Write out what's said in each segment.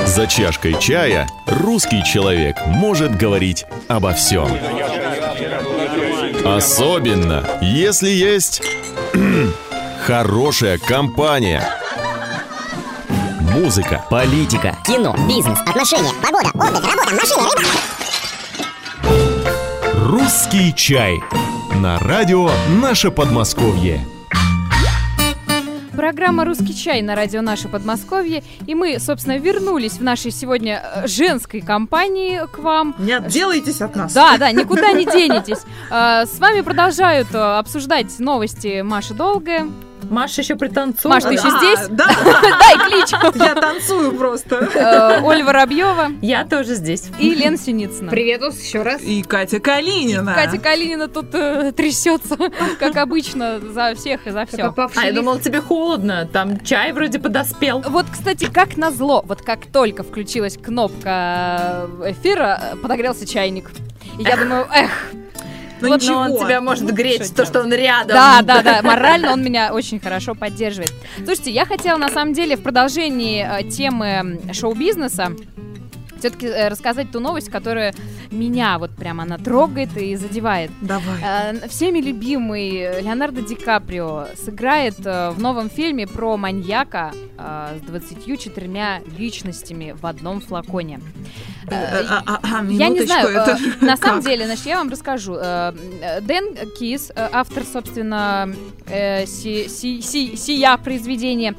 За чашкой чая русский человек может говорить обо всем. Особенно, если есть хорошая компания. Музыка, политика, кино, бизнес, отношения, погода, отдых, работа, машина, рыба. русский чай. На радио «Наше Подмосковье». Программа «Русский чай» на радио «Наше Подмосковье». И мы, собственно, вернулись в нашей сегодня женской компании к вам. Не отделайтесь от нас. Да, никуда не денетесь. С вами продолжают обсуждать новости Маша Долгая. Маша еще пританцует. Маш, ты еще здесь? Да. Дай клич. Я танцую просто. Ольга Воробьева. Я тоже здесь. И Лена Синицына. Привет вас еще раз. И Катя Калинина. Катя Калинина тут трясется, как обычно, за всех и за все. Я думала, тебе холодно. Там чай вроде подоспел. Вот, кстати, как назло, вот как только включилась кнопка эфира, подогрелся чайник. И я думаю, Ну вот, ничего. Но он тебя может греть, то, что он рядом. Да, морально он меня очень хорошо поддерживает. Слушайте, я хотела, на самом деле, в продолжении темы шоу-бизнеса все-таки рассказать ту новость, которая меня вот прямо она трогает и задевает. Давай. Всеми любимый Леонардо Ди Каприо сыграет в новом фильме про маньяка с 24 личностями в одном флаконе. Я не знаю, на самом деле, значит, я вам расскажу. Дэн Кис, автор, собственно, сия произведения,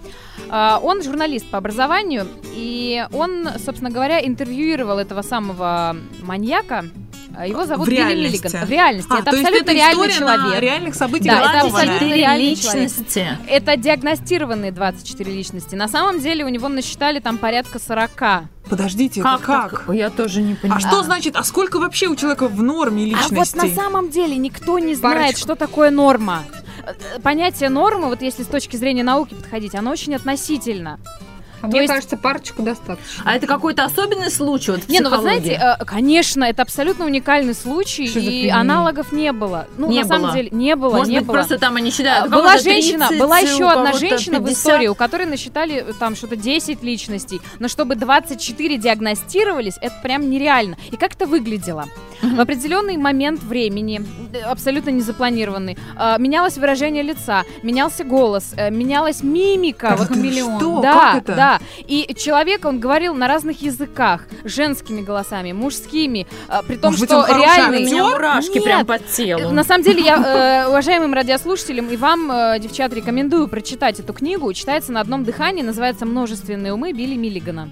он журналист по образованию, и он, собственно говоря, интервьюировал этого самого маньяка. Его зовут Билли Миллиган. В реальности. Это абсолютно реальный человек. На реальных событиях. Да, это абсолютно реальный личности. Человек. Это диагностированные 24 личности. На самом деле у него насчитали там порядка 40. Подождите, как? Я тоже не понимаю. А что значит, а сколько вообще у человека в норме личностей? А вот на самом деле никто не знает, что такое норма. Понятие нормы, вот если с точки зрения науки подходить, оно очень относительно. Мне кажется, парочку достаточно. А это какой-то особенный случай вот в Не, ну вы психологии? знаете, конечно, это абсолютно уникальный случай, и аналогов не было. Ну, Не на самом было. деле, не было. Может быть, просто там они считают. Была женщина, была еще одна женщина 50. в истории, у которой насчитали там что-то 10 личностей, но чтобы 24 диагностировались, это прям нереально. И как это выглядело? В определенный момент времени, абсолютно незапланированный, менялось выражение лица, менялся голос, менялась мимика. Вот миллион. Что? Да, Как это? да. И человек, он говорил на разных языках, женскими голосами, мужскими, при том, Может быть, что он хороший реальный... У меня мурашки Нет. прям по телу. На самом деле, я уважаемым радиослушателям и вам, девчат, рекомендую прочитать эту книгу. Читается на одном дыхании, называется «Множественные умы» Билли Миллигана.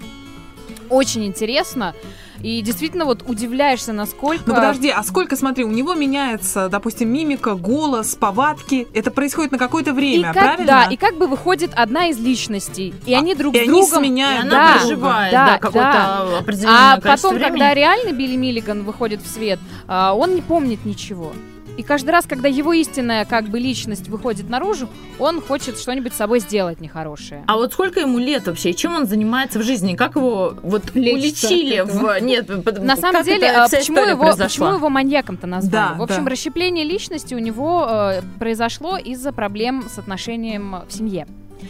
Очень интересно. И действительно вот удивляешься, насколько... Ну подожди, а сколько, смотри, у него меняется, допустим, мимика, голос, повадки. Это происходит на какое-то время, правильно? Да, и как бы выходит одна из личностей. И они друг с и они другом... сменяют Она друг друга. проживает, Да, какое-то определенное А количество потом, времени. когда реально Билли Миллиган выходит в свет, он не помнит ничего. И каждый раз, когда его истинная как бы личность выходит наружу, он хочет что-нибудь с собой сделать нехорошее. А вот сколько ему лет вообще? И чем он занимается в жизни? Как его вот Лечится уличили от этого. в... Нет, На самом деле, почему его маньяком-то назвали? Да, в общем, да. расщепление личности у него произошло из-за проблем с отношением в семье.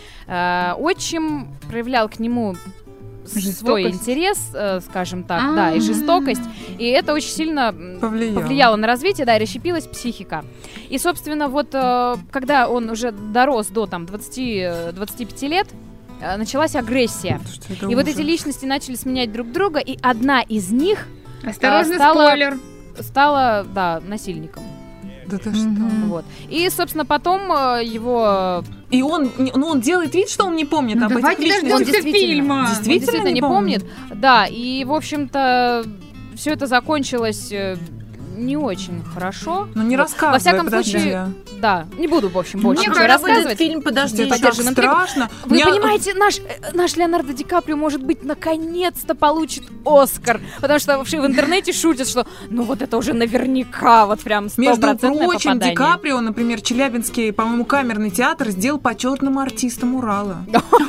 Отчим проявлял к нему свой интерес, скажем так, да, и жестокость. И это очень сильно повлияло на развитие, да, и расщепилась психика. И, собственно, вот когда он уже дорос до там 20-25 лет, началась агрессия. И вот эти личности начали сменять друг друга, и одна из них Осторожно, стала- спойлер. стала, да, насильником. Да ты что? Вот. И, собственно, потом его... И он делает вид, что он не помнит об этих Давайте личностях. Он дождемся фильма. Он действительно не помнит. Да, и, в общем-то, все это закончилось не очень хорошо. Ну не Вот. рассказывай, Во всяком подожди. случае, да, не буду, в общем, больше Мне ничего когда будет рассказывать. фильм, подожди. Это так поддержим интригу. страшно. Вы понимаете, наш Леонардо Ди Каприо, может быть, наконец-то получит Оскар. Потому что вообще в интернете шутят, что ну вот это уже наверняка вот прям 100% Между прочим, попадание. Ди Каприо, например, Челябинский, по-моему, камерный театр сделал почетным артистом Урала.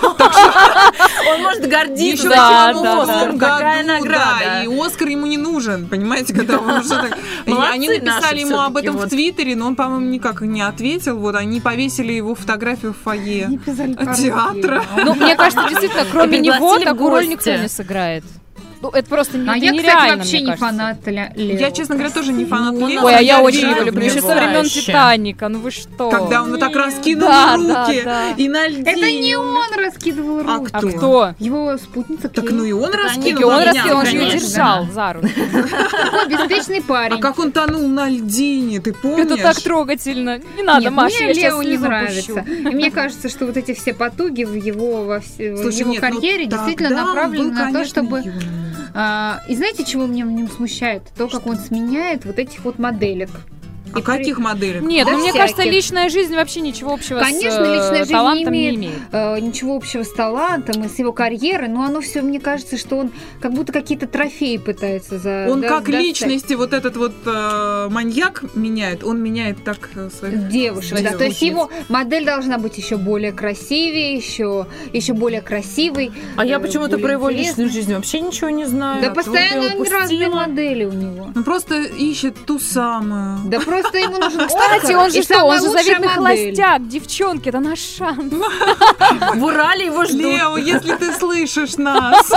Он может гордиться Да, таким да, Оскаром. да. Какая Да, награда. и Оскар ему не нужен, понимаете, когда он уже так... Молодцы Они написали наши ему об всё-таки этом в вот. Твиттере, но он, по-моему, никак не ответил. Вот они повесили его фотографию в фойе Не писали по-русски. театра. Ну, мне кажется, действительно, кроме него Пригласили в такую роль гости. никто не сыграет. Ну, это просто А это я, нереально, кстати, вообще мне не кажется. фанат Лео. Я, честно говоря, тоже не фанат Ну, Лео. Ой, а я очень верю его в люблю. Еще него. со времен Потрясающе. Титаника. Ну вы что? Когда он вот так раскинул Да, руки да. и на льдине. Это не он раскидывал А руки. А кто? кто? Его спутница Так Кейт. ну и он Так раскинул. они- И он Понятно, раскинул, он же ее конечно. держал за руку. Такой беспечный парень. А как он тонул на льдине, ты помнишь? Это так трогательно. Не надо, Нет, Маша, мне я сейчас Лео не слезу нравится. пущу. И мне кажется, что вот эти все потуги в его, в Слушай, его нет, ну карьере действительно тогда он направлены был, на то, конечно, чтобы... юным. И знаете, чего меня в нем смущает? То, как он сменяет вот этих вот моделек. А каких моделей? Нет, Да ну мне всяких. кажется, личная жизнь вообще ничего общего Конечно, с личная жизнь талантом не не имеет. имеет. Ничего общего с талантом и с его карьерой, но оно все, мне кажется, что он как будто какие-то трофеи пытается Он как достать. личности, вот этот вот маньяк меняет, он меняет так своих Девушек, да. Девушек. То есть его модель должна быть еще более красивее, еще более красивой. А я почему-то более про его интересной. личную жизнь вообще ничего не знаю. Да Вот постоянно я разные упустила. модели у него. Он просто ищет ту самую. Да просто ему нужен Кстати, Оскар он же и что, самая он же лучшая заветный модель. холостяк, девчонки, это наш шанс. В Урале его ждут. Лео, если ты слышишь нас,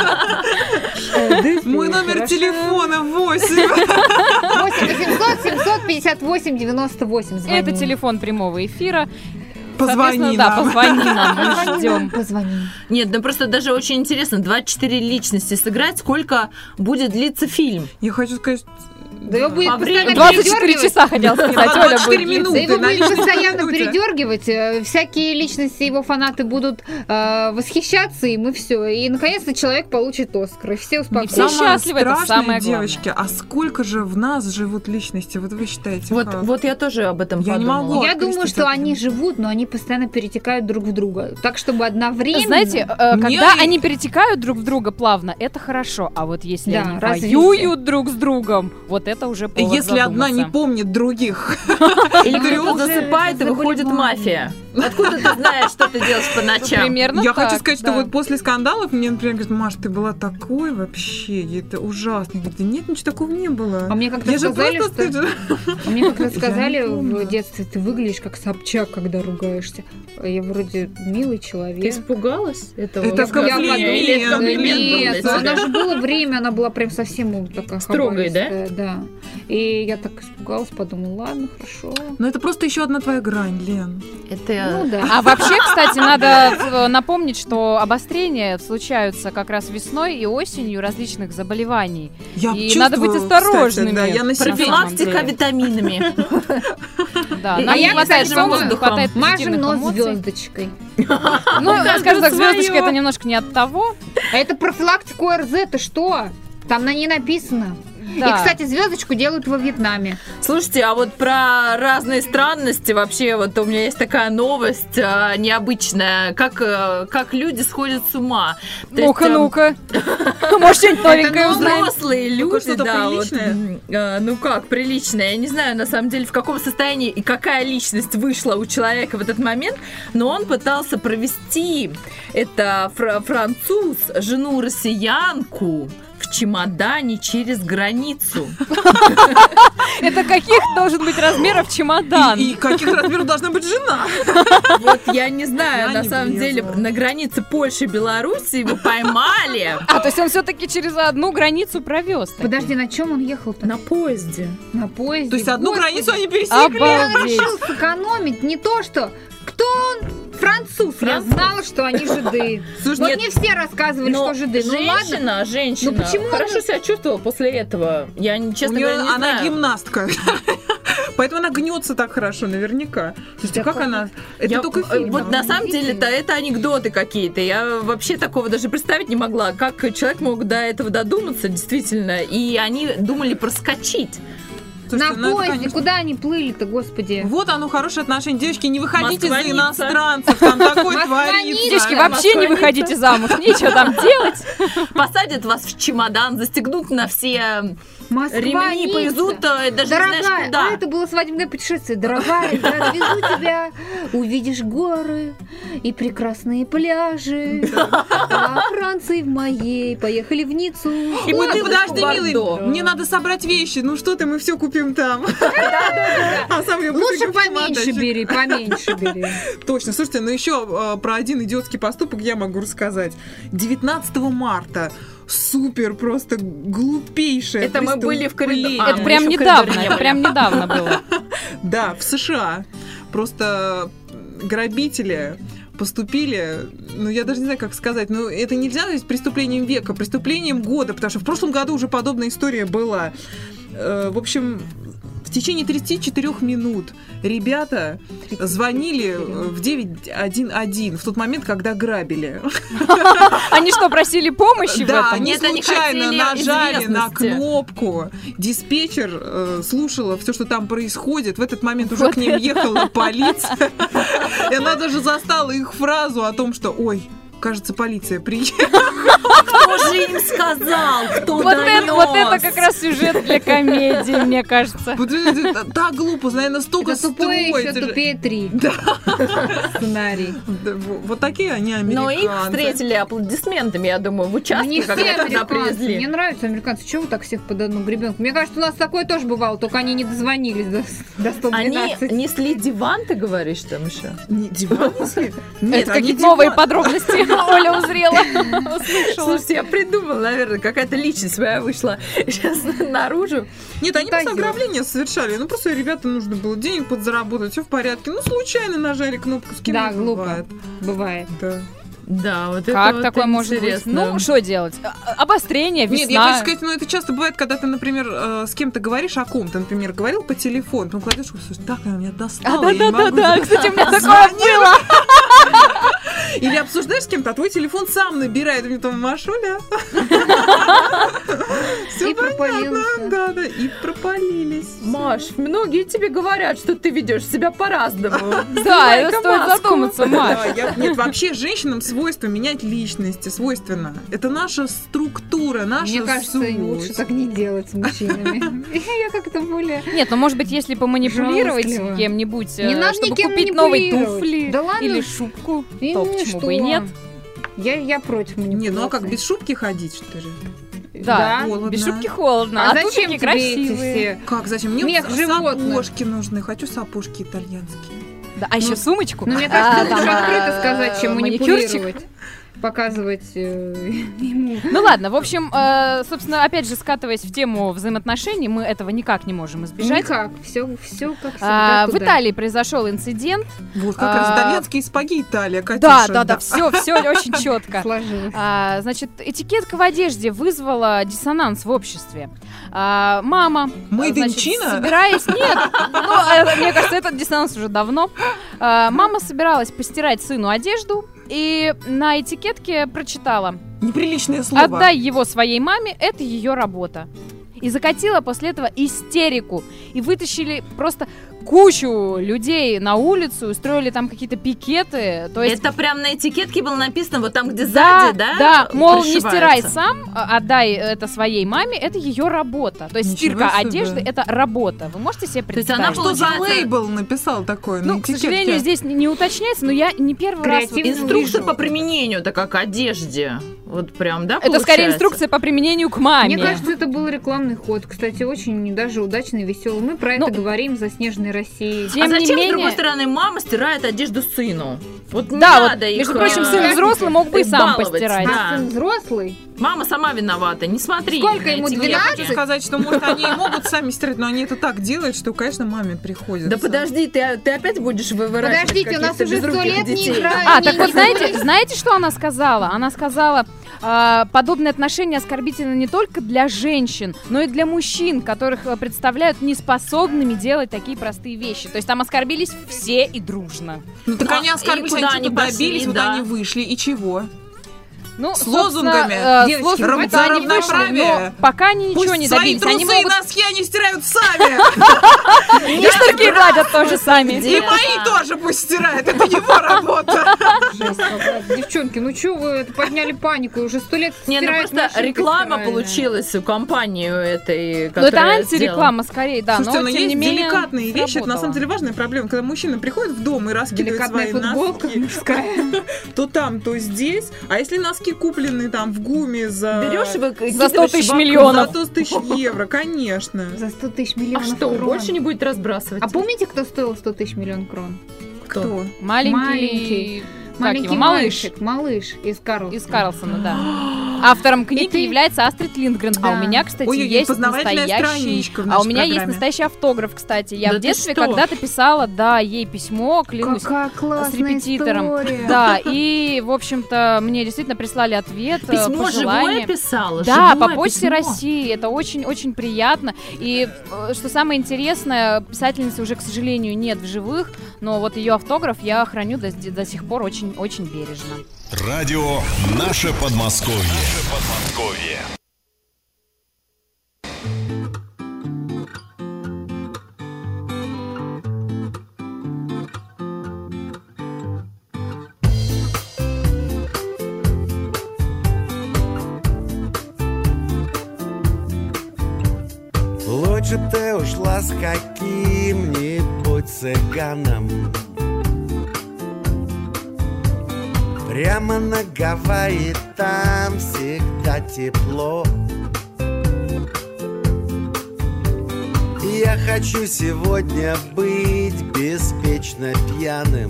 мой номер телефона 8. 8 758 98. Звони. Это телефон прямого эфира. Позвони Соответственно, да, нам. позвони нам, мы ждем. Позвони. Нет, ну просто даже очень интересно, 24 личности сыграть, сколько будет длиться фильм? Я хочу сказать, Да его будет По времени. постоянно 24 передергивать. часа хотел сказать, Оля 24 будет. минуты. Да его на будет личной постоянно минуте. передергивать, всякие личности его фанаты будут восхищаться им, и все. И наконец-то человек получит Оскар, и все Не успокоятся. все счастливы, это страшное, самое главное. девочки, а сколько же в нас живут личности? Вот вы считаете? Вот, как? вот я тоже об этом Я не подумала. могу. Я открыть думаю, что это они прям. живут, но они постоянно перетекают друг в друга. Так, чтобы одновременно... Знаете, Мне когда и- они перетекают друг в друга плавно, это хорошо. А вот если Да, они развитие. воюют друг с другом, вот это уже повод Если одна не задуматься. помнит других. Или кто-то Уже засыпает, и выходит мафия. Откуда ты знаешь, что ты делаешь по ночам? Примерно Я так, хочу сказать, что да. вот после скандалов мне, например, говорят, Маш, ты была такой вообще, это ужасно. Я говорю, да нет, ничего такого не было. А мне как-то Я же сказали, просто... что... Мне как-то Я сказали не помню. в детстве, ты выглядишь как Собчак, когда ругаешься. А я вроде милый Ты человек. испугалась этого? Это оскорбления? комплимент. Или это Да комплимент был для нет, но тебя? она же было время, она была прям совсем такая Строгой, да? хабаровская, да. И я так испугалась, подумала, ладно, хорошо. Ну это просто еще одна твоя грань, Лен. Это... Ну да. А вообще, кстати, надо напомнить, что обострения случаются как раз весной и осенью различных заболеваний. Я И надо быть чувствую, осторожными. кстати, да, я на себе. Профилактика самом деле. витаминами. Да, А нам я, не хватает кстати, солнца, не воздухом. хватает Мажем позитивных нос эмоций. звездочкой. Ну, скажем так, своё. звездочка это немножко не от того. А это профилактика ОРЗ, ты что? Там на ней написано. Да. И, кстати, звездочку делают во Вьетнаме. Слушайте, а вот про разные странности вообще, вот у меня есть такая новость необычная, как люди сходят с ума. То есть, Ну-ка. Может, что-нибудь новенькое ну, узнаем. взрослые Ну-ка, люди, что-то да, вот, приличное? ну как, приличное. Я не знаю, на самом деле, в каком состоянии и какая личность вышла у человека в этот момент, но он пытался провести, это француз, жену россиянку в чемодане через границу. Это каких должен быть размеров чемодан? И каких размеров должна быть жена? Вот я не знаю, Я на не самом деле, влезла. на границе Польши и Беларуси его поймали А, то есть он все-таки через одну границу провез. Подожди, на чем он ехал-то? на поезде. На поезде. То есть одну Господи. границу они пересекли. Обалдеть. Решил сэкономить. Не то, что... Кто он? Француз. Я Француз. знала, что они жиды. Слушай, Вот нет, мне все рассказывали, Но что жиды. Ну ладно. женщина Ну почему хорошо она- себя чувствовала после этого. Я, у честно нее говоря, не она знаю. гимнастка. Поэтому она гнется так хорошо, наверняка. Слушайте, как она? Это Я- только фильм. Вот на самом деле это анекдоты какие-то. Я вообще такого даже представить не могла. Как человек мог до этого додуматься, действительно. И они думали проскочить. Слушайте, На это, поезде, конечно, куда они плыли-то, господи? вот оно, хорошее отношение. Девочки, не выходите за Москваница. иностранцев, там такое Москваница. творится. Девочки, вообще не выходите замуж, нечего там делать. Посадят вас в чемодан, застегнут на все ремни, повезут, даже не знаешь Дорогая, куда. а это было свадебное путешествие. Дорогая, я отвезу тебя, увидишь горы и прекрасные пляжи. Во Франции в моей, поехали в Ниццу. И Ой, бутылочку подожди, милый, Бордо. мне надо собрать вещи. Ну что ты, мы все купим там. А сам я Лучше буду поменьше чемоданчик. бери, поменьше бери. Точно. Слушайте, ну еще про один идиотский поступок я могу рассказать. 19 марта. Супер, просто глупейшее Это мы были в коридоре. преступление. Это прям еще недавно, коридора не это прям недавно было. Да, в США. Просто грабители поступили, ну, я даже не знаю, как сказать, но это нельзя назвать преступлением века, преступлением года, потому что в прошлом году уже подобная история была. В общем, в течение 34 минут ребята звонили в 911 в тот момент, когда грабили. Они что, просили помощи в Да, этом? они Нет, они случайно хотели нажали на известности. кнопку. Диспетчер слушала все, что там происходит. В этот момент уже к ним ехала полиция. И она даже застала их фразу о том, что «Ой, кажется, полиция приехала». Кто же им сказал? Кто Вот это донёс? как раз сюжет для комедии, мне кажется. Вот это так глупо, наверное, столько Это тупое еще строить. тупее 3. Сценарий. Да, вот такие они американцы. Но их встретили аплодисментами, я думаю, в Ну, участке, не все когда туда американцы. Мне привезли. нравятся американцы. Чего вы так всех под одну гребенку? Мне кажется, у нас такое тоже бывало, только они не дозвонились до Они 112. несли диван, ты говоришь, там еще? Не, диван несли? Нет, Это они какие-то новые диван. подробности Оля узрела, услышала. Слушайте, я придумала, наверное, какая-то личность своя вышла сейчас наружу. Нет, они просто Фантазия. ограбление совершали. Ну, просто ребятам нужно было денег подзаработать, все в порядке. Ну, случайно нажали кнопку, с кем Да, не глупо. бывает. Бывает. Да. Да, вот это Как вот такое может быть? интересно. Ну, что делать? Обострение, Нет, я весна. хочу сказать, ну это часто бывает, когда ты, например, с кем-то говоришь о ком-то, например, говорил по телефону, потом кладешь, слушай, так она меня достала, я не могу Да, кстати, у меня такое было. Или обсуждаешь с кем-то, а твой телефон сам набирает, мне там Машуля. Все И пропалился. Да, и пропалились. Маш, многие тебе говорят, что ты ведешь себя по-разному. Да, это стоит задуматься, Маш. Да, нет, вообще женщинам свойственно менять личности, свойственно. Это наша структура, наша Мне кажется, суть. лучше так не делать с мужчинами. Я как-то более... Нет, ну может быть, если поманипулировать Жалостливо. кем-нибудь, Не надо чтобы никем купить новые манипулировать. туфли Да ладно. или шубку, И то ну и почему что? бы и нет. Я против манипуляции. Не, ну а как, без шубки ходить, что ли? Да, холодно. без шубки холодно, А а зачем туфельки тебе эти красивые. все? Как, зачем? Мне Мех животных. сапожки нужны, хочу сапожки итальянские. Да, а еще сумочку. Ну, мне кажется, А, лучше там, открыто сказать, чем маникюрчик. манипулировать. Показывать ему. Ну ладно, в общем, собственно, опять же, скатываясь в тему взаимоотношений, мы этого никак не можем избежать. Никак. Все как всегда. В туда. Италии произошел инцидент. Вот как раз итальянские спаги Италия, Да, Катюша. все очень четко. Сложилось. Значит, этикетка в одежде вызвала диссонанс в обществе. Мама, Made in значит, China? собираясь... Нет, мне кажется, этот диссонанс уже давно. Мама собиралась постирать сыну одежду, и на этикетке прочитала: Неприличное слово. «Отдай его своей маме, это ее работа». И закатила после этого истерику. И вытащили просто кучу людей на улицу, устроили там какие-то пикеты. То есть Это прям на этикетке было написано, вот там, где да, сзади, да? да, мол, не пришивается? стирай сам, отдай это своей маме, это ее работа. То есть Ничего стирка себе. одежды — это работа. Вы можете себе есть она представить? Что за Получается- лейбл написал такой на Ну, к этикетке? сожалению, здесь не уточняется, но я не первый раз... Креативно. Инструкция вижу. по применению-то как к одежде. Вот прям, да, Это скорее получается? инструкция по применению к маме. Мне кажется, это был рекламный ход. Кстати, очень даже удачный, веселый. Мы про Ну, это говорим за снежной Россией. Тем А не зачем, с менее... другой стороны, мама стирает одежду сыну? Вот не Да, вот, надо их... между прочим, э, сын взрослый мог бы и сам баловать, постирать. да. А сын взрослый? Мама сама виновата, не смотри. Сколько на ему, этикетки. Ну, я хочу 12? сказать, что, может, они и могут сами стирать, но они это так делают, что, конечно, маме приходится. Да подожди, ты опять будешь выращивать Подождите, у нас каких-то уже 100 безруких лет не детей. играют. Так вот, знаете, что она сказала? Она сказала, подобные отношения оскорбительны не только для женщин, но и для мужчин, которых представляют неспособными делать такие простые вещи. То есть там оскорбились все и дружно. Ну, так Ну, они оскорбились, и куда они они что-то пошли, добились, вот да. они вышли, и чего? Ну, с лозунгами. Девочки, с лозунгами за они вышли, равноправие. но пока они ничего Пусть не свои добились. трусы Они и могут... носки они стирают сами. И штырки гладят тоже сами. И мои тоже пусть стирают. Это его работа. Жесть какая-то. Девчонки, ну что вы подняли панику? Уже 100 лет Не, ну стирают просто машинкой реклама стиральной. получилась у компании этой, Ну, которая это сделала. антиреклама скорее, да. Слушайте, но но тем есть не менее деликатные вещи. Это на сработало. самом деле важная проблема. Когда мужчина приходит в дом и раскидывает Деликатная свои футболка носки, мужская. то там, то здесь. А если носки куплены там в ГУМе за... Берешь и За 100 тысяч выкидываешь миллионов. За 100 тысяч евро, конечно. За 100 тысяч в окно. А миллионов что, крон. больше не будет разбрасывать? А помните, кто стоил 100 тысяч миллионов крон? Кто? Маленький... Как Маленький его? Малыш. мальчик, малыш из Карлсона. Из Карлсона, да. Автором книги Это- является Астрид Линдгрен. А у Да. меня, кстати, Ой-ой-ой, есть познавательная настоящий... страничка в А у нашей меня есть программе. настоящий автограф, кстати. Я Да в ты детстве что? когда-то писала, да, ей письмо, клянусь. Какая классная репетитором. история. Да, и, в общем-то, мне действительно прислали ответ, Письмо живое пожелание. писала? Да, Живое по почте письмо? России. Это очень-очень приятно. И что самое интересное, писательницы уже, к сожалению, нет в живых, но вот ее автограф я храню до сих пор очень-очень бережно. Радио «Наше Подмосковье». Лучше б ты ушла с каким-нибудь цыганом прямо на Гавайи, там всегда тепло. Я хочу сегодня быть беспечно пьяным.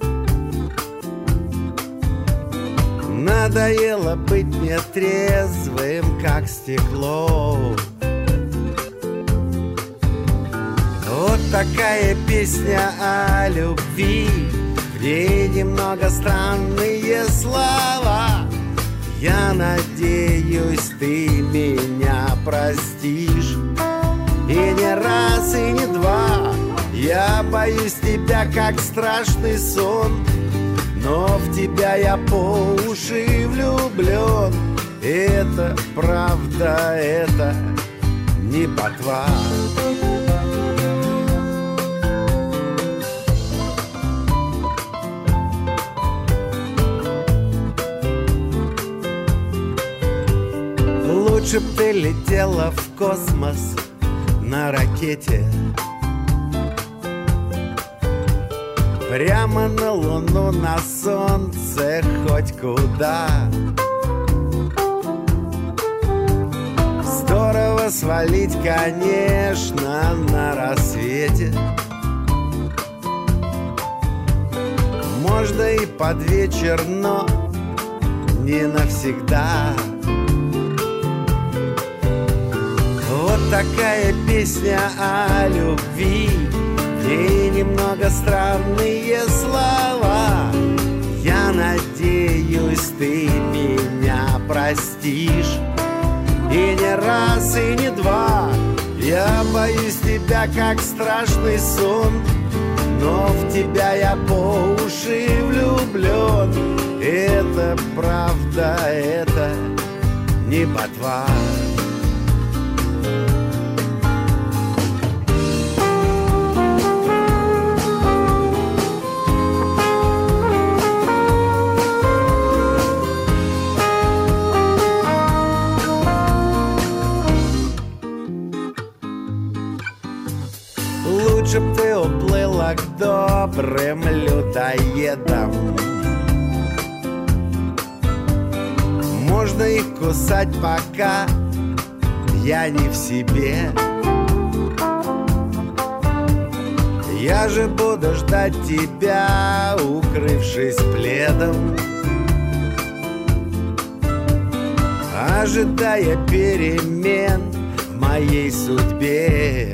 Надоело быть мне трезвым, как стекло. Вот такая песня о любви, в ней немного странные слова. Я надеюсь, ты меня простишь. И не раз, и не два. Я боюсь тебя, как страшный сон, но в тебя я по уши влюблен. Это правда, это не ботва. Лучше б ты летела в космос на ракете, прямо на Луну, на Солнце, хоть куда. Здорово свалить, конечно, на рассвете. Можно и под вечер, но не навсегда. Вот такая песня о любви, в ней немного странные слова. Я надеюсь, ты меня простишь. И не раз, и не два. Я боюсь тебя, как страшный сон, но в тебя я по уши влюблен. Это правда, это не ботва. Лучше б ты уплыла к добрым людоедам. Можно их кусать, пока я не в себе. Я же буду ждать тебя, укрывшись пледом, ожидая перемен в моей судьбе.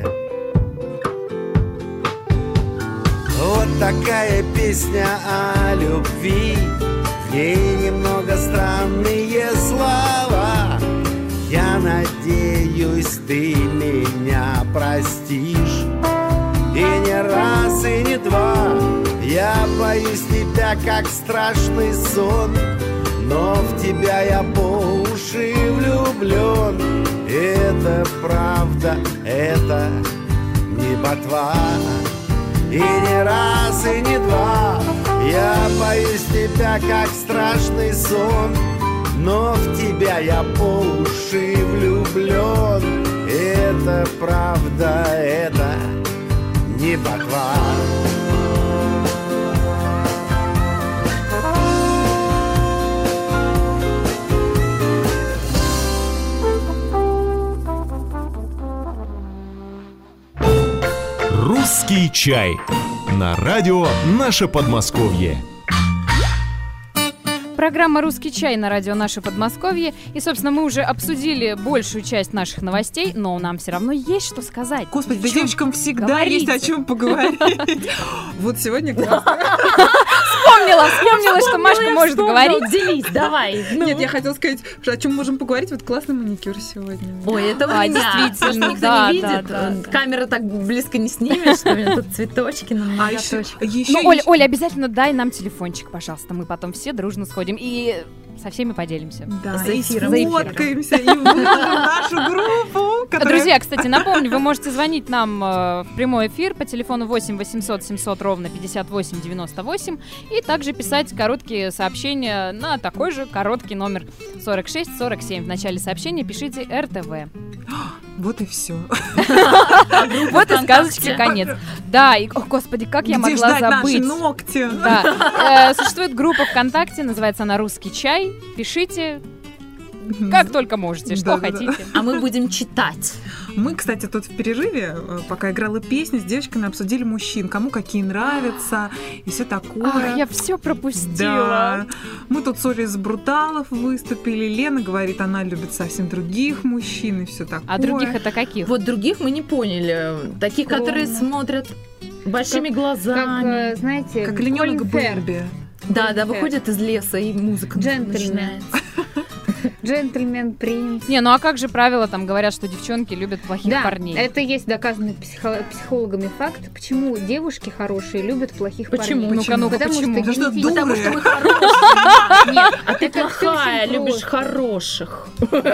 Вот такая песня о любви, в ней немного странные слова. Я надеюсь, ты меня простишь. И не раз, и не два. Я боюсь тебя, как страшный сон, но в тебя я по уши влюблен. Это правда, это не ботва. И не раз, и не два я боюсь тебя, как страшный сон, но в тебя я по уши влюблен. Это правда, это не ботва. «Русский чай» на радио «Наше Подмосковье». Программа «Русский чай» на радио «Наше Подмосковье». И, собственно, мы уже обсудили большую часть наших новостей, но нам все равно есть что сказать. Господи, да девочкам всегда есть о чем поговорить. Вот сегодня классно. Вспомнила, что Машка может говорить. Делись, давай. Нет, я хотела сказать, о чем можем поговорить. Вот классный маникюр сегодня. Ой, это у меня. Действительно, Никто да, не видит. да. Камера так близко не снимет, что у меня тут цветочки на А еще Ну, Оля, обязательно дай нам телефончик, пожалуйста. Мы потом все дружно сходим и со всеми поделимся. да, за и эфиром. сфоткаемся, и выложим нашу группу. Друзья, кстати, напомню, вы можете звонить нам в прямой эфир по телефону 8 800 700 ровно 58 98 и также писать короткие сообщения на такой же короткий номер 46 47. В начале сообщения пишите РТВ. Вот и все. Вот и сказочки конец. Да, и, о, господи, как я Где могла ждать наши забыть. ногти? Да. Существует группа ВКонтакте, называется она «Русский чай». Пишите, как только можете, что Да-да-да. хотите. А мы будем читать. Мы, кстати, тут в перерыве, пока играла песни, с девочками обсудили мужчин, кому какие нравятся и все такое. Ах, я все пропустила. Да. Мы тут с Олей с Бруталов выступили. Лена говорит, она любит совсем других мужчин и все такое. А других это каких? Вот других мы не поняли. Такие, которые смотрят большими глазами. Как, знаете, Как олененок Колин Ферр. Бэмби. Да, выходят из леса, и музыка Джентльмен. начинается. Джентльмен, принц. Не, ну а как же правила там говорят, что девчонки любят плохих Да, парней? это есть доказанный психологами факт, почему девушки хорошие любят плохих Почему? парней. Ну-ка, ну-ка, Потому почему? что Да что, генетически- Потому что дуры? мы хорошие. Нет, а ты Это всё плохая, очень любишь просто. хороших.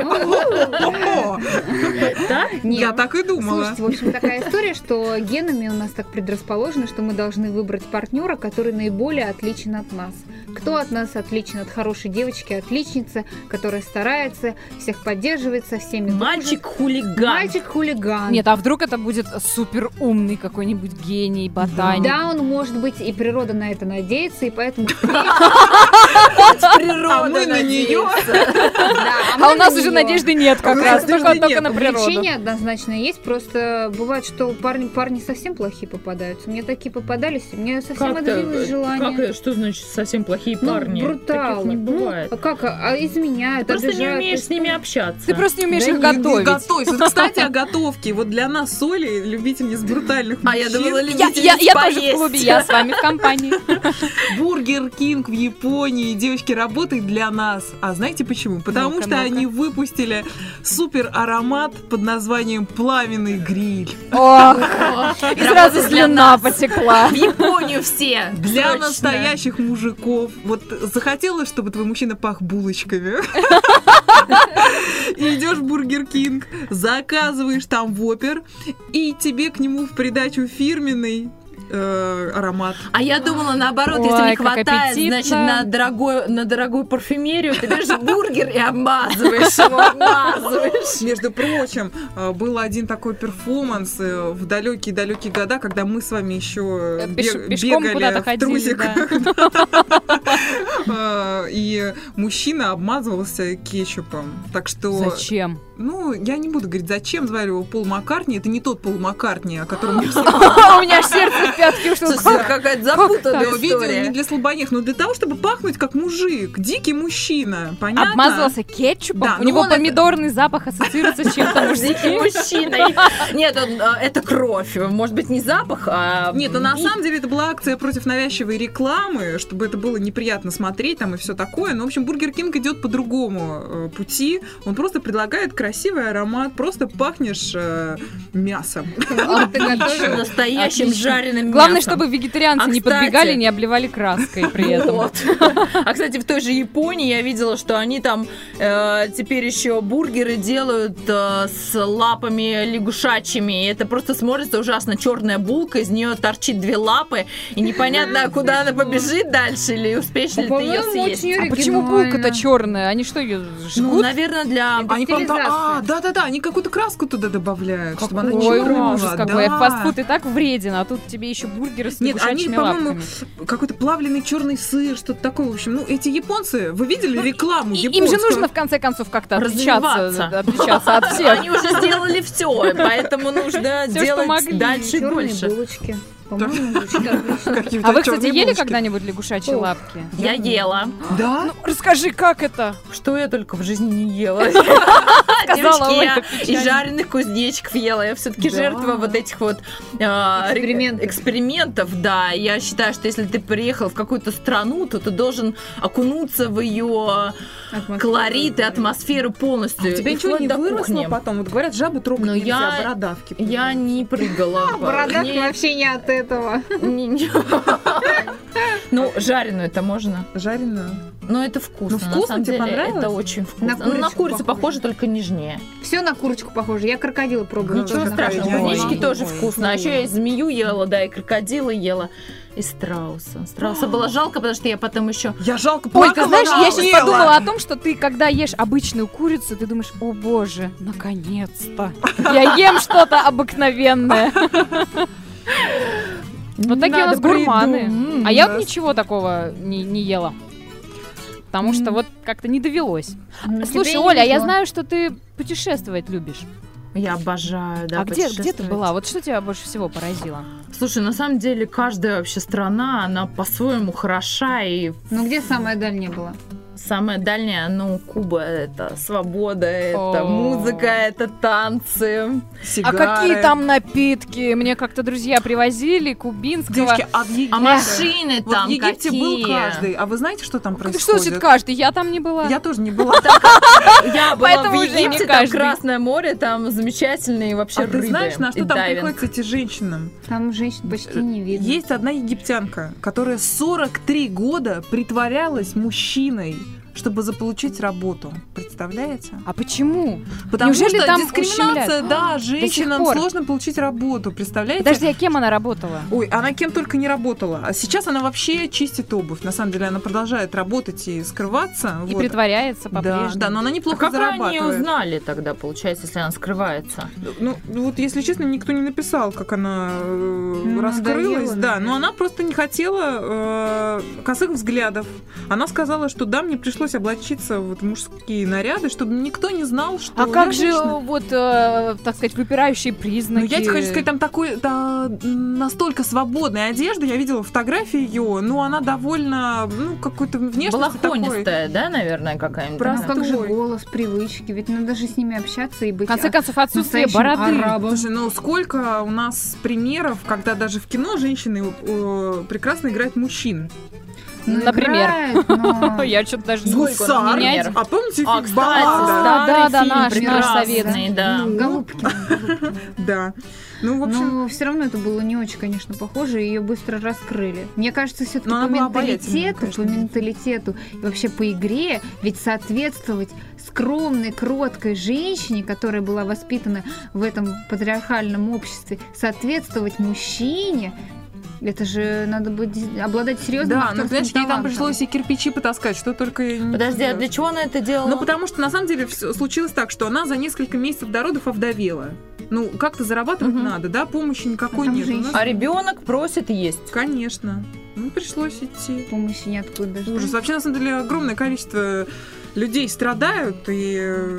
О, Да? Нет. я так и думала. Слушайте, в общем, такая история, что генами у нас так предрасположено, что мы должны выбрать партнера, который наиболее отличен от нас. Кто от нас отличен от хорошей девочки, отличницы, которая старается, всех поддерживает, со всеми дружит? Мальчик-хулиган. Мальчик-хулиган. Нет, а вдруг это будет супер умный какой-нибудь гений, ботаник? Да, он может быть, и природа на это надеется, и поэтому... Природа А мы на неё. А у нас уже надежды нет как У нас раз, надежды только нет. на природу. Увлечение однозначно есть, просто бывает, что парни совсем плохие попадаются. Мне такие попадались, у меня совсем отбилось желание. Что значит совсем плохие Ну, парни? бруталы. Таких не бывает. Ну, а как? Изменяют, Ты просто не обижают, умеешь с ними общаться. Ты просто не умеешь Да их не готовить. готовить. Вот, кстати, о готовке. Вот для нас с Олей, любительниц брутальных А я мужчин, думала, Я любительниц тоже в поесть. клубе, я с вами в компании. Бургер Кинг в Японии, девочки, работает для нас. А знаете почему? Потому Ну-ка, что ну-ка. они выпустили супер аромат под названием «Пламенный гриль». Ох, и сразу Работает для слюна нас. потекла. В Японию все. Для Срочно. настоящих мужиков. Вот захотелось, чтобы твой мужчина пах булочками. И идешь в Бургер Кинг, заказываешь там вопер, и тебе к нему в придачу фирменный аромат. А я думала, наоборот, Ой, если не как хватает, аппетитно. значит, на дорогую парфюмерию, ты берешь бургер и обмазываешь его, обмазываешь. Между прочим, был один такой перформанс в далекие-далекие года, когда мы с вами еще Пешком бегали куда-то в ходили, трусиках. И мужчина обмазывался кетчупом. Так что... Зачем? Ну, я не буду говорить, зачем звали его Пол Маккартни. Это не тот Пол Маккартни, о котором мы все У меня аж сердце в пятки ушло. Слушай, какая-то запутанная видео не история. для слабонервных, но для того, чтобы пахнуть как мужик, дикий мужчина. Понятно? Обмазывался кетчупом? Да, У ну него он это- помидорный запах ассоциируется с чем-то Дикий мужским. мужчиной. Нет, это кровь. Может быть, не запах, а... Нет, но на вид. самом деле это была акция против навязчивой рекламы, чтобы это было неприятно смотреть. смотреть там и все такое. Но, в общем, Бургер Кинг идет по другому пути. Он просто предлагает красивый аромат, просто пахнешь мясом. Настоящим жареным мясом. Главное, чтобы вегетарианцы не кстати, подбегали, не обливали краской при этом. Вот. А, кстати, в той же Японии я видела, что они там теперь еще бургеры делают с лапами лягушачьими. И это просто смотрится ужасно. Черная булка, из нее торчит 2 лапы, и непонятно, куда она побежит дальше, или успеешь ли ты ее съесть. А почему булка-то черная? Они что, ее жгут? Ну, наверное, для... Они, да-да-да, они какую-то краску туда добавляют, чтобы она не Ой, была. ужас какой. Фастфуд и так вреден, а тут тебе еще бургеры с Нет, они, лягушачьими по-моему, лапками. какой-то плавленый черный сыр, что-то такое. В общем, ну, эти японцы, вы видели рекламу Им японскую? же нужно, в конце концов, как-то развиваться. отличаться от всех. Они уже сделали все, поэтому нужно Всё, что делать могли. дальше и Черные больше. булочки. По-моему, звучит отлично. Какие-то А вы, кстати, черные ели булочки. когда-нибудь лягушачьи лапки? Я ела. Да? Ну, расскажи, как это? Что я только в жизни не ела. Сказала Девочки, я Ольга и печально. жареных кузнечиков ела. Я все-таки Да. жертва вот этих вот экспериментов. Да, я считаю, что если ты приехал в какую-то страну, то ты должен окунуться в ее колорит и атмосферу полностью. У тебя И ничего не вплоть до выросло кухни. потом? Вот говорят, жабы трогать Но нельзя, я- бородавки. Я не прыгала. Бородавки Не- вообще не от этого. Ну, жареную это можно. Жареную. Но это вкусно. Ну, вкусно, на самом тебе деле, понравилось? это очень вкусно. На На курочку курицу похоже. похоже, только нежнее. Все на курочку похоже. Я крокодила пробовала. Ничего тоже на страшного, курочку. кузнечики Ой, тоже ой, вкусно. А еще я и змею ела, да, и крокодила ела, и страуса. Страуса было жалко, потому что я потом еще... Я жалко Ой, ты плакала, знаешь, я ела. сейчас подумала о том, что ты, когда ешь обычную курицу, ты думаешь, о боже, наконец-то, я ем что-то обыкновенное. Вот такие у нас гурманы. А я вот ничего такого не ела. Потому что вот как-то не довелось. Ну, Слушай, тебе и Оля, не я везло. знаю, что ты путешествовать любишь. Я обожаю, да, А где ты путешествовать. была? Вот что тебя больше всего поразило? Слушай, на самом деле каждая вообще страна, она по-своему хороша, и Ну где самая дальняя была? самая дальняя, ну, Куба — это свобода, это О. музыка, это танцы. Сигары. А какие там напитки? Мне как-то друзья привозили кубинского. Девочки, а в Египте... А машины Вот там в Египте какие? был каждый. А вы знаете, что там Что происходит? значит каждый? Я там не была. Я тоже не была. Я была Поэтому в уже не Египте, там каждый. Красное море, там замечательные вообще А рыбы. ты знаешь, на и что там дайвинг. приходится этим женщинам? Там женщин почти не видно. Есть одна египтянка, которая 43 года притворялась мужчиной, чтобы заполучить работу. Представляете? А почему? Потому Неужели что там дискриминация, ущемляют? да, женщинам пор? сложно получить работу. Представляете? Подожди, а кем она работала? Ой, она кем только не работала. А сейчас она вообще чистит обувь. На самом деле она продолжает работать и скрываться. И вот. притворяется Да, по-прежнему. да, но она А неплохо как они зарабатывает. узнали тогда, получается, если она скрывается? Ну, вот, если честно, никто не написал, как она раскрылась. надоело, Да, наверное. но она просто не хотела косых взглядов. Она сказала, что да, мне пришлось облачиться вот в мужские наряды, чтобы никто не знал, что А я как же, женщина. вот, так сказать, выпирающие Ну, признаки? я тебе хочу сказать, там такой, настолько свободная одежда. Я видела фотографии ее, ну, она довольно, ну, какой-то внешности такой. Балахонистая, да, наверное, какая-нибудь? Ну Простой. как же голос, привычки, ведь надо же с ними общаться и быть В конце концов, отсутствие настоящим бороды. арабом. Слушай, ну сколько у нас примеров, когда даже в кино женщины прекрасно играют мужчин. Ну, Например. играет, но- Я что-то даже не Гусар. менять. А помните А, фильм кстати, «Баллада»? да, старый наш фильм прекрасный, советский. да. Ну, Голубкин. Да. Ну, в общем, Но все равно это было не очень, конечно, похоже, и ее быстро раскрыли. Мне кажется, все-таки Но она по была обаятельная, менталитету и вообще по игре, ведь соответствовать скромной, кроткой женщине, которая была воспитана в этом патриархальном обществе, соответствовать мужчине, это же надо быть обладать серьезным да, ну, актерским понимаешь, ей там талантом. пришлось и кирпичи потаскать, что только не Подожди, а делать. для чего она это делала? Ну, потому что, на самом деле, случилось так, что она за несколько месяцев до родов овдовела. Ну, как-то зарабатывать Мгм. надо, да, помощи никакой А там нет. У нас- женщины. А ребенок просит есть. Конечно. Ну, пришлось идти. Помощи ниоткуда даже. Ужас. Вообще, на самом деле, огромное количество людей страдают, и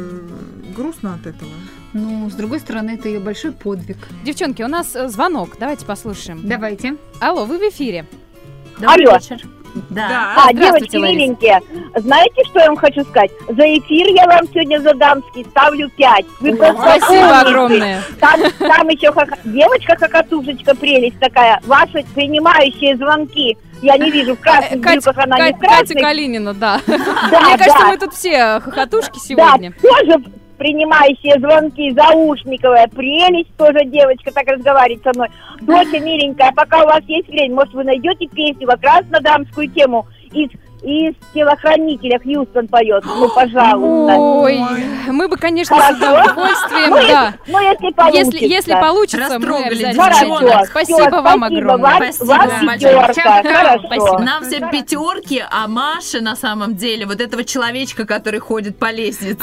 грустно от этого. Ну, с другой стороны, это ее большой подвиг. Девчонки, у нас звонок. Давайте послушаем. Давайте. Алло, вы в эфире. Добрый Алло. вечер. Да. Здравствуйте, девочки Лариса. миленькие, знаете, что я вам хочу сказать? За эфир я вам сегодня за дамский ставлю 5. Вы просто Спасибо умницы. огромное. Там еще девочка-хокотушечка, прелесть такая. Ваши принимающие звонки. Я не вижу, в красных брюках она не в Катя красных. Калинина, да. Да, Мне кажется, да. мы тут все хохотушки Да, сегодня. тоже принимающие звонки, заушниковая прелесть, тоже девочка так разговаривает со мной. Доча миленькая, пока у вас есть время, может, вы найдете песню как раз на дамскую тему из «Телохранителя», Хьюстон поет. Ну, пожалуйста. Ой, мы бы, конечно, с Хорошо. удовольствием, Ну, да. если получится. Если получится, мы Растрогали обязательно. девчонок. Хорошо. Спасибо Всё, вам спасибо. огромное. Спасибо Вам большое. пятерка. Хорошо. Спасибо. Нам всем пятерки, а Маше на самом деле вот этого человечка, который ходит по лестнице.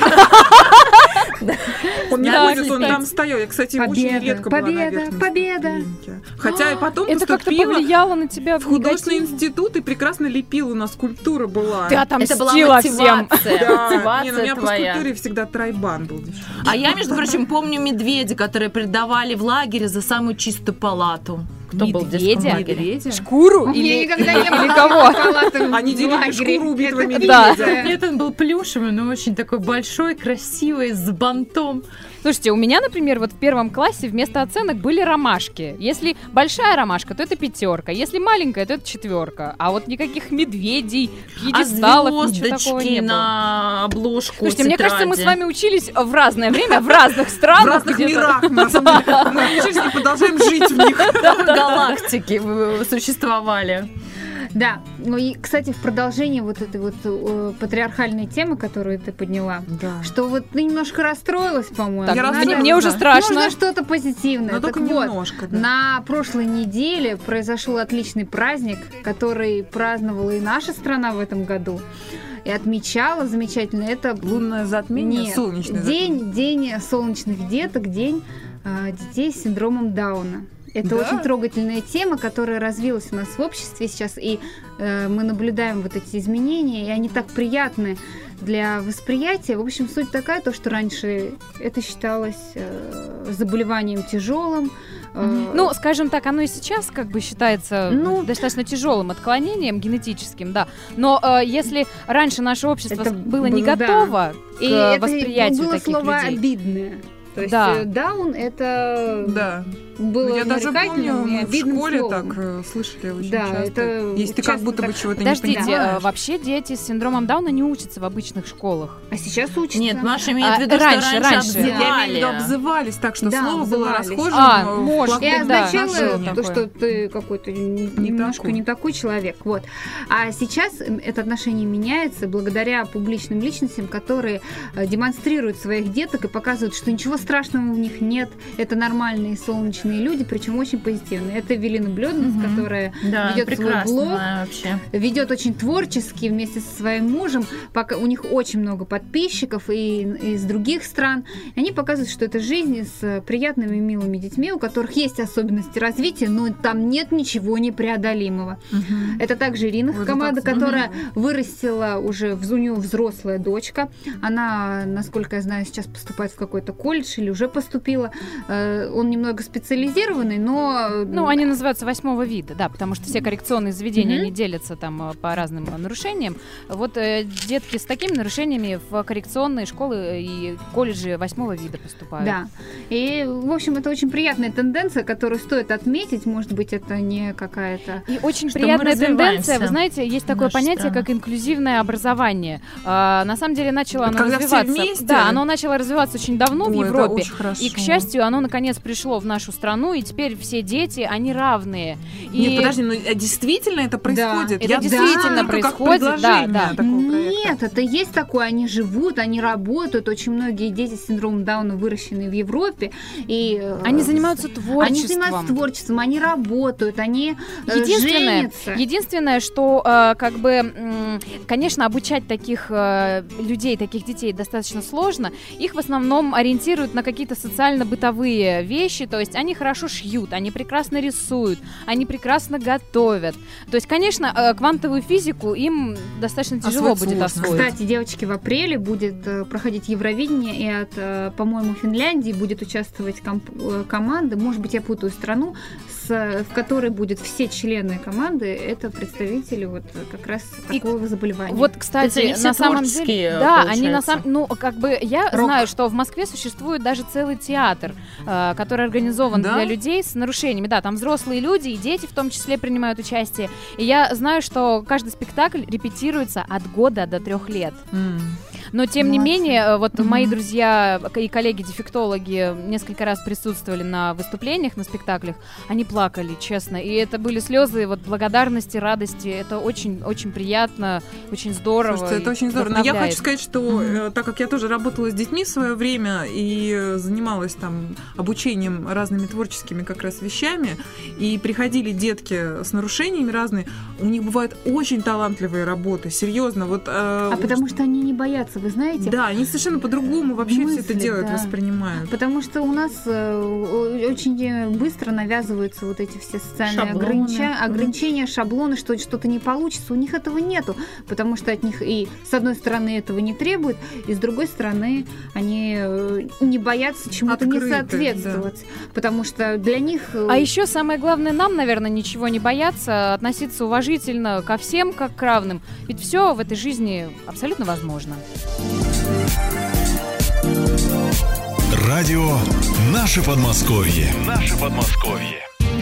Он не Да, ходит, он кстати. там стоял. Я, кстати, очень Победа, редко была на победа, верхней победа. ступеньке. Хотя и потом Это как-то поступила повлияло на тебя в художественный негативно? институт и прекрасно лепила. У нас скульптура была. Ты Это была отомстила всем. мотивация. Да, не, ну, у Мотивация меня по твоя. скульптуре всегда тройбан был. девчонки. А я, между прочим, помню медведя, которые предавали в лагере за самую чистую палату. Кто был в детском Медведя? лагере? Шкуру У меня или никогда не было кого? палаты в Они делили лагере. шкуру убитого Это медведя. отлично. Нет, он был плюшевый, но очень такой большой, красивый, с бантом. Слушайте, у меня, например, вот в первом классе вместо оценок были ромашки. Если большая ромашка, то это 5. Если маленькая, то это 4. А вот никаких медведей, пьедесталов, ничего такого звездочки не было. на обложку Слушайте, мне кажется, мы с тетради. вами учились в разное время, в разных странах. В разных где-то. мирах, на самом деле. Мы учились и продолжаем жить в них. галактики существовали. Да, ну и, кстати, в продолжении вот этой вот патриархальной темы, которую ты подняла, Да. что вот ты немножко расстроилась, по-моему. Так, Я Надо- расстроилась, мне уже да. страшно. Нужно что-то позитивное. Но Так только вот, немножко, да. на прошлой неделе произошел отличный праздник, который праздновала и наша страна в этом году. И отмечала замечательно. Это Лунное затмение, Нет, солнечное затмение. день солнечных деток, день детей с синдромом Дауна. Это Да? очень трогательная тема, которая развилась у нас в обществе сейчас, и мы наблюдаем вот эти изменения, и они так приятны для восприятия. В общем, суть такая, то, что раньше это считалось заболеванием тяжелым. Ну, скажем так, оно и сейчас как бы считается Ну, достаточно тяжелым отклонением генетическим, да. Но если раньше наше общество Это было не было, да. готово и к это восприятию было таких слово людей. обидное. То есть Да. Даун это Да. было Я даже помню, нарекательным и мы в обидным школе словом. так слышали очень Да, часто. это Если ты как часто будто бы так. чего-то не Подождите, понимаешь. вообще дети с синдромом Дауна не учатся в обычных школах. А сейчас учатся. Нет, Маша имеет в виду, раньше, что раньше. раньше Я имею в виду, обзывали. обзывались так, что Да, слово было обзывались. расхожим. в может И плохом да, означало отношении. то, такое. что ты какой-то немножко такой. не такой человек. Вот. А сейчас это отношение меняется благодаря публичным личностям, которые демонстрируют своих деток и показывают, что ничего страшного в них нет. Это нормальные солнечные люди, причем очень позитивные. Это Эвелина Блёднес, Мгм. которая Да, ведет свой прекрасно блог, вообще. ведет очень творчески вместе со своим мужем. Пока у них очень много подписчиков и из других стран. И они показывают, что это жизнь с приятными и милыми детьми, у которых есть особенности развития, но там нет ничего непреодолимого. Это также Ирина Ой, ну Хакамада, так которая вырастила уже, у нее взрослая дочка. Она, насколько я знаю, сейчас поступает в какой-то колледж или уже поступила. Он немного специализированный, но... Ну, они называются 8-го вида, да, потому что все коррекционные заведения, Мгм. они делятся там по разным нарушениям. Вот детки с такими нарушениями в коррекционные школы и колледжи 8-го вида поступают. Да. И, в общем, это очень приятная тенденция, которую стоит отметить. Может быть, это не какая-то... И очень Что мы приятная развиваемся. тенденция, вы знаете, есть такое Наша понятие, страна. как инклюзивное образование. На самом деле начало Это оно когда все развиваться. вместе? Да, оно начало развиваться очень давно в Ой, это Европе. очень хорошо. И, к счастью, оно наконец пришло в нашу страну, и теперь все дети, они равные. И Нет, подожди, ну действительно это происходит? это Я действительно знаю только как происходит, да, предложение да. такого проекта. Нет, это есть такое, они живут, они работают. Очень многие дети с синдромом Дауна выращены в Европе. И, Они занимаются творчеством. Они занимаются творчеством, они работают, они женятся. Единственное, что конечно, обучать таких людей, таких детей достаточно сложно. Их в основном ориентируют тратят на какие-то социально-бытовые вещи, то есть они хорошо шьют, они прекрасно рисуют, они прекрасно готовят. То есть, конечно, квантовую физику им достаточно тяжело будет освоить. Кстати, девочки, в апреле будет проходить Евровидение, и от, по-моему, Финляндии будет участвовать команда, может быть, я путаю страну, в которой будут все члены команды, это представители вот как раз такого заболевания. Вот, кстати, на самом деле, да, они на самом, ну, как бы я знаю, что в Москве существует даже целый театр, который организован для людей с нарушениями. Да, там взрослые люди и дети в том числе принимают участие. И я знаю, что каждый спектакль репетируется от года до 3 лет. Но, тем не менее, вот мои друзья и коллеги-дефектологи несколько раз присутствовали на выступлениях, на спектаклях. Они плакали, честно. И это были слезы вот благодарности, радости. Это очень-очень приятно, очень здорово. Слушайте, это очень здорово. Но я хочу сказать, что так как я тоже работала с детьми в свое время и занималась там обучением разными творческими как раз вещами, и приходили детки с нарушениями разные, у них бывают очень талантливые работы, серьезно. Вот, потому что они не боятся, вы знаете? Да, они совершенно по-другому вообще все это делают, воспринимают. Потому что у нас очень быстро навязываются вот эти все социальные ограничения, шаблоны, что что-то не получится. У них этого нету, потому что от них и с одной стороны этого не требуют, и с другой стороны они не боятся чему-то не соответствовать, потому что для них... А еще самое главное, нам, наверное, ничего не бояться, относиться уважительно ко всем как к равным, ведь все в этой жизни абсолютно возможно. Радио «Наше Подмосковье». «Наше Подмосковье».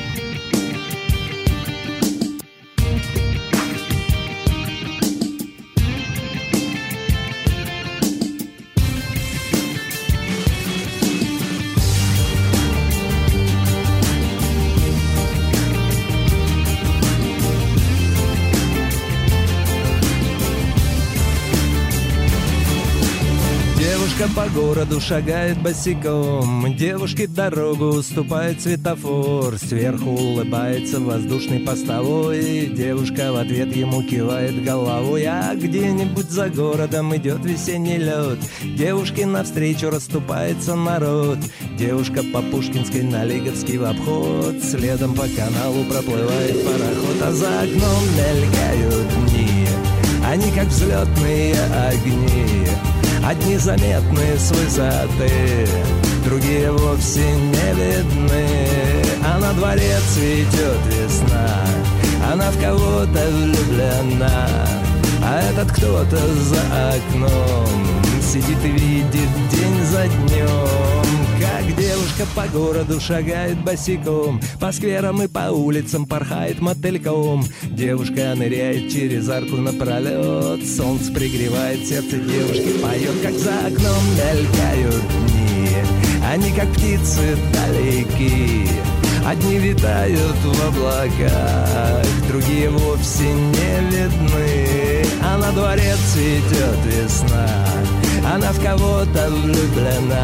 По городу шагает босиком, девушке дорогу уступает светофор. Сверху улыбается воздушный постовой, девушка в ответ ему кивает головой. А где-нибудь за городом идет весенний лед, девушке навстречу расступается народ. Девушка по Пушкинской на Лиговский в обход, следом по каналу проплывает пароход. А за окном мелькают дни, они как взлетные огни. Одни заметны с высоты, другие вовсе не видны. А на дворе цветет весна, она в кого-то влюблена. А этот кто-то за окном сидит и видит день за днем, как девушка по городу шагает босиком, по скверам и по улицам порхает мотыльком. Девушка ныряет через арку напролет, солнце пригревает сердце девушки, поет, как за окном мелькают дни, они как птицы далеки. Одни витают в облаках, другие вовсе не видны. А на дворе цветет весна, она в кого-то влюблена.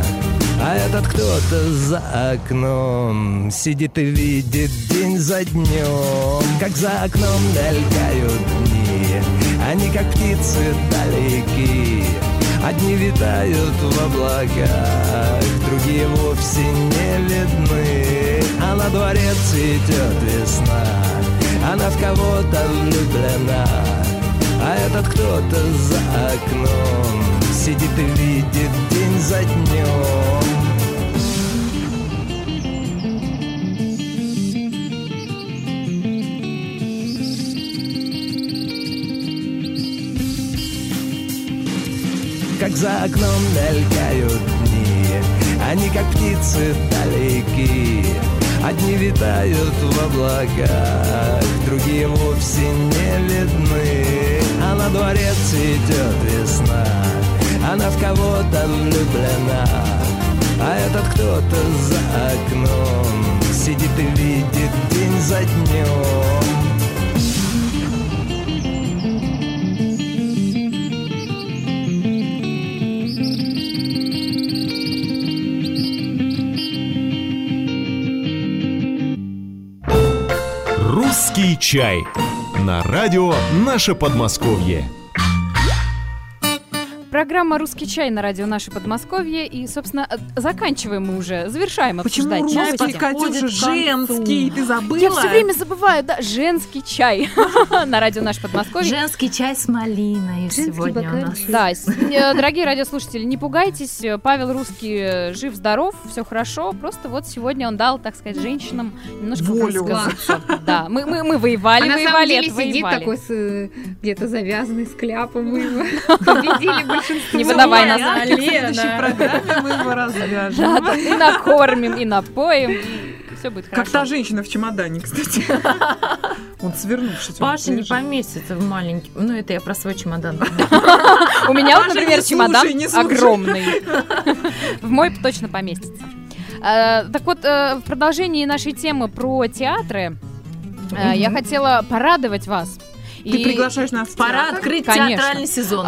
А этот кто-то за окном сидит и видит день за днем, как за окном мелькают дни, они как птицы далеки. Одни витают в облаках, другие вовсе не видны. А на дворе цветет весна, она в кого-то влюблена. А этот кто-то за окном сидит и видит день за днем. Как за окном мелькают дни, они как птицы далеки. Одни витают в облаках, другие вовсе не видны. А на дворе цветет весна, она в кого-то влюблена. А этот кто-то за окном сидит и видит день за днем. «Русский чай» на радио «Наше Подмосковье». В программа «Русский чай» на радио «Наше Подмосковье». И, собственно, заканчиваем мы уже, завершаем обсуждать новости. Почему Катюша, женский? Ты забыла? Я все время забываю, да, женский чай на радио «Наше Подмосковье». Женский чай с малиной сегодня у нас. Да, дорогие радиослушатели, не пугайтесь, Павел Русский жив-здоров, все хорошо, просто вот сегодня он дал, так сказать, женщинам немножко высказаться. Да, мы воевали, на самом деле отвоевали. сидит такой где-то завязанный с кляпом, мы его победили большинство. Не выдавай нас. В следующей программе мы его развяжем. Да, и накормим, и напоим, и все будет хорошо. Как та женщина в чемодане, кстати. Он свернувшись. Паша не поместится в маленький. Ну, это я про свой чемодан. У меня вот, например, чемодан не слушай. огромный. В мой точно поместится. Так вот, в продолжении нашей темы про театры я хотела порадовать вас. Ты приглашаешь нас в Пора театр? открыть Конечно. театральный сезон.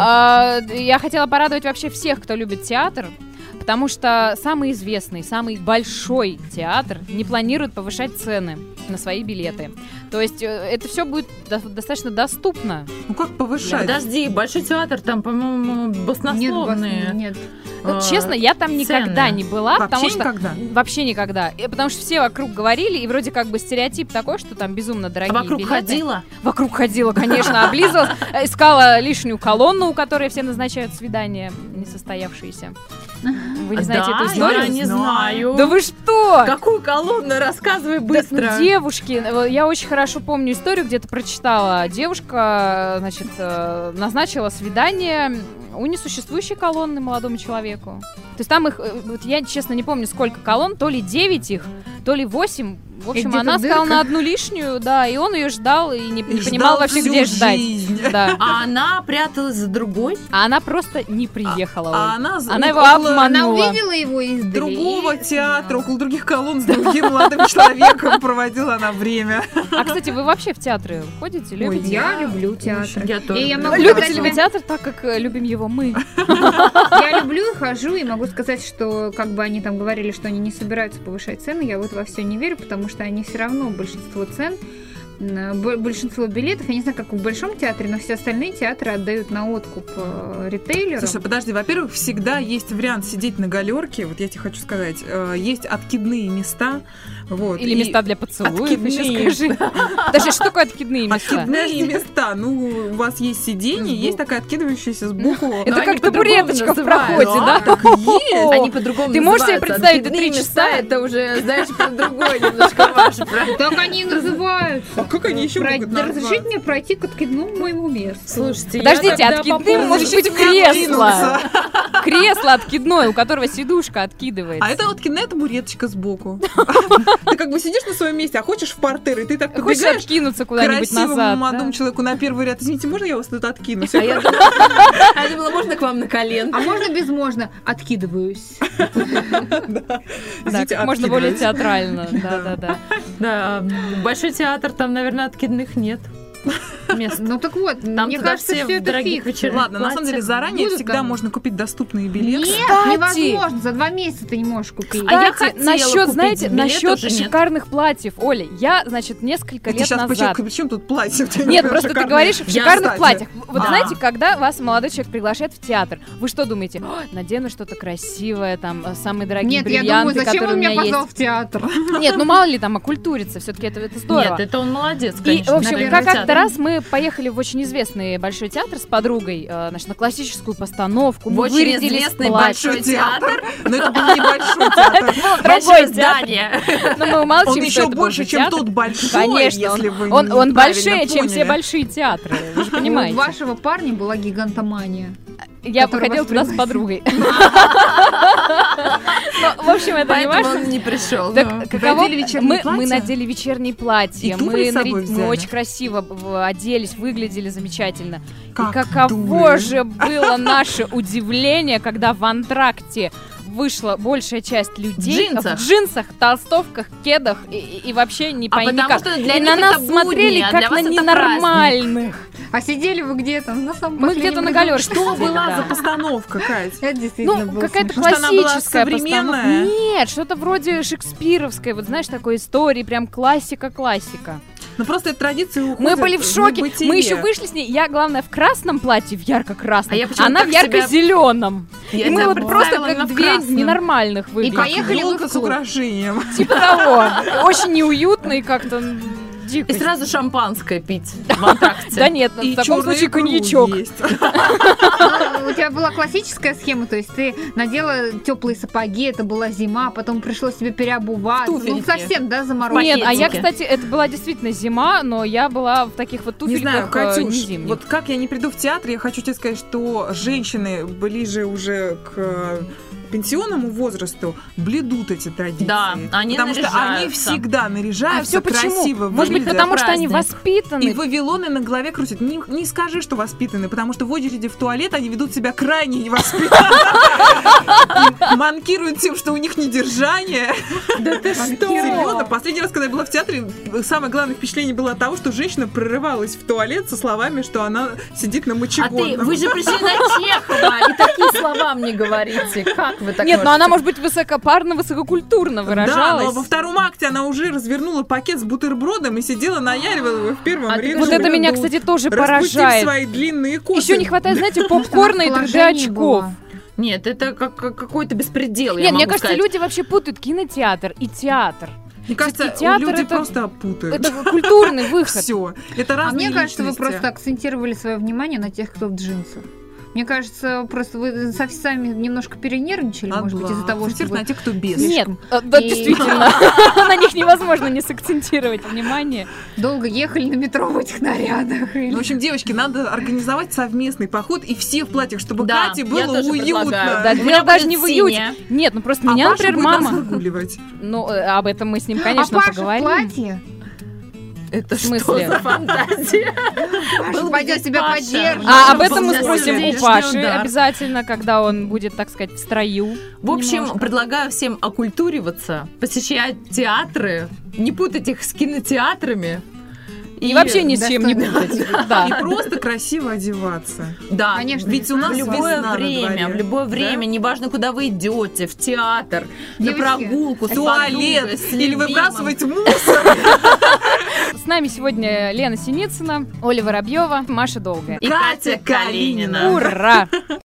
Я хотела порадовать вообще всех, кто любит театр, потому что самый известный, самый большой театр не планирует повышать цены на свои билеты. То есть это все будет достаточно доступно. Ну как повышать? Подожди, большой театр, там, по-моему, баснословные. Нет. Вот, честно, я там никогда не была, потому что никогда? вообще никогда. Потому что все вокруг говорили, и вроде как бы стереотип такой, что там безумно дорогие Вокруг билеты. ходила? Вокруг ходила, конечно, облизывалась, искала лишнюю колонну, у которой все назначают свидания несостоявшиеся. Вы не знаете эту историю? Я не знаю. Да вы что? Какую колонну? Рассказывай быстро. Да, девушки, я очень хорошо помню историю, где-то прочитала. Девушка, значит, назначила свидание у несуществующей колонны молодому человеку. То есть там их, вот я честно не помню, сколько колонн, то ли 9 их, то ли 8. В общем, она сказала на одну лишнюю, да, и он ее ждал и не понимал вообще, где ждать. Да. А она пряталась за другой? А она просто не приехала. А она его Она обманула. увидела его издали. другого театра, около других колонн с другим молодым человеком проводила она время. А, кстати, вы вообще в театры ходите? Любите? Я люблю театр. Я тоже. И я могу Любите сказать, ли вы театр так, как любим его мы? Я люблю и хожу, и могу сказать, что как бы они там говорили, что они не собираются повышать цены, я вот во все не верю, потому что они все равно большинство цен, большинство билетов, я не знаю, как в Большом театре, но все остальные театры отдают на откуп ритейлерам. Слушай, подожди, во-первых, всегда есть вариант сидеть на галерке, вот я тебе хочу сказать, есть откидные места. Вот, Или места для поцелуев, еще откидные. скажи. Даже что такое откидные места? Откидные места. Ну, у вас есть сиденье, есть такая откидывающаяся сбоку. Это они как по-другому табуреточка в называют. проходе, да? Так и есть. Они по-другому Ты можешь себе называются. представить, ты Откидные 3 места, часа- это уже, знаешь, про другое немножко ваше. Так они и называются. А как они еще могут назвать? Разрешите мне пройти к откидному моему месту. Слушайте, Подождите, я тогда откидным попозже- может быть кресло. Кресло откидное, у которого сидушка откидывается. А это откидная табуреточка сбоку. Ты как бы сидишь на своем месте, а хочешь в партер, и ты так Хочешь подбегаешь откинуться к куда-нибудь красивому назад. молодому да? человеку на первый ряд. Извините, можно я вас тут откинусь? А я думала, можно к вам на колен? А можно без можно? Откидываюсь. Извините, Так, можно более откидываюсь. театрально. Да. Да, большой театр, там, наверное, откидных нет мест. Ну так вот, Там мне туда кажется, все все в это дорогих фикция. вечерах. Ладно, на самом деле заранее Будут всегда там? можно купить доступные билеты. Нет, Кстати. невозможно. За 2 месяца ты не можешь купить. А я Кстати, хотела насчет, купить знаете, билет, насчет уже нет. шикарных платьев, Оля, я, значит, несколько Ты лет сейчас назад... причем тут платье? Нет, просто ты говоришь в Я, шикарных кстати. платьях. Вот А. знаете, когда вас молодой человек приглашает в театр, вы что думаете? Надену что-то красивое, там, самые дорогие Нет, я бриллианты, думаю, зачем которые он у меня меня есть. позвал в театр? Нет, ну мало ли там окультуриться, все-таки это здорово. Нет, это он молодец, И, конечно. в общем, наверное, как-то театр. раз мы поехали в очень известный большой театр с подругой, значит, на классическую постановку. В Мы очень вырядились известный в платье. большой театр. Но это был небольшой театр. Большое Другой театр. здание. Но мы умалчиваем, Он что еще это был больше, же чем театр. тот большой, Конечно, если вы он неправильно большее, чем все поняли. большие театры, вы же У понимаете. вашего парня была гигантомания. Я который походила вас туда с пригласил. подругой. Ну, в общем, это не Поэтому важно. он не пришел. Так, каково? надели вечерние Мы платья? надели вечерние платья, И туфли с собой мы взяли? очень красиво оделись, выглядели замечательно. Как И каково дуры. же было наше удивление, когда в антракте вышла большая часть людей В джинсах, толстовках, кедах и вообще не пойми потому как. что для И них на нас это будни, смотрели а как для на вас это ненормальных. А сидели вы где-то? На самом Мы последнем где-то на ряду. галерке Что сидели, была да. за постановка, Кать? Это действительно Ну, было какая-то смешно. Может, она была классическая современная? постановка. Нет, что-то вроде шекспировской, вот знаешь, такой истории, прям классика-классика. Ну просто эта традиция уходит. Мы были в шоке. небытие. Мы еще вышли с ней. Я, главное, в красном платье, в ярко-красном. А я почему-то она в так себя- ярко-зеленом. Я И мы тебя вот просто представила как именно в две красном. ненормальных выглядели. поехали вы Ёлка в с клуб. украшением. Типа того. Очень неуютно и как-то И дико. сразу шампанское пить в антракте. Да нет, И в таком чёрную случае икру коньячок. есть. У тебя была классическая схема, то есть ты надела теплые сапоги, это была зима, потом пришлось тебе переобуваться. Ну, Туфельки. совсем, да, заморозить. Нет, а я, пакетике. кстати, это была действительно зима, но я была в таких вот Не знаю, туфельках не Катюш, зимних. вот как я не приду в театр, я хочу тебе сказать, что женщины ближе уже к пенсионному возрасту блюдут эти традиции. Да, они потому что они наряжаются. всегда А наряжаются все почему? красиво, Может быть, выглядят. потому что они праздник. воспитаны. И вавилоны на голове крутят. Не скажи, что воспитаны, потому что в очереди в туалет они ведут себя крайне невоспитанно. И манкируют тем, что у них недержание. Да ты что? Серьезно, последний раз, когда я была в театре, самое главное впечатление было от того, что женщина прорывалась в туалет со словами, что она сидит на А ты, мочегонном. вы же пришли на Чехова, и такие слова мне говорите. Как вы так Нет, но она, можете? может быть, высокопарно, высококультурно Да, выражалась. но во втором акте она уже развернула пакет с бутербродом и сидела наяривала его в первом А ты ряду. Вот это меня, кстати, тоже Распустив поражает. свои длинные косы. Еще не хватает, знаете, попкорна и 3D-очков. Нет, это какой-то беспредел, я Нет, мне могу кажется, сказать. люди вообще путают кинотеатр и театр. Мне кажется, Всё-таки театр люди это- просто путают. Это культурный выход. Все. Это А разные мне кажется, вы личности. просто акцентировали свое внимание на тех, кто в джинсах. Мне кажется, просто вы сами немножко перенервничали, может быть, из-за того, что на вы... тех, кто без. Нет, да, И- действительно, на них невозможно не сакцентировать внимание. долго ехали на метро в этих нарядах. Ну, в общем, девочки, надо организовать совместный поход и все в платьях, чтобы Да, Кате я было тоже уютно. предлагаю. Да, У дело меня даже будет не в уюте. синяя. Нет, ну просто А меня, Паша например, будет нас мама... выгуливать. Ну, об этом мы с ним, конечно, а Паша поговорим. в платье? Это В смысле? что за фантазия? Паша Был пойдет бы тебя Паша. поддерживать. А об Был этом мы бы спросим у сердечный Паши удар. обязательно, когда он будет, так сказать, в строю. В общем, Немножко. предлагаю всем окультуриваться, посещать театры, не путать их с кинотеатрами. И вообще ни с чем не достойно. путать. И Да. просто красиво одеваться. Да, Конечно, Ведь у нас в любое весна на время, дворе. в любое Да? время, неважно, куда вы идете, в театр, Девочки, на прогулку, с В туалет подругой, с или любимым. выбрасывать мусор. С нами сегодня Лена Синицына, Оля Воробьева, Маша Долгая. И Катя Калинина. Ура!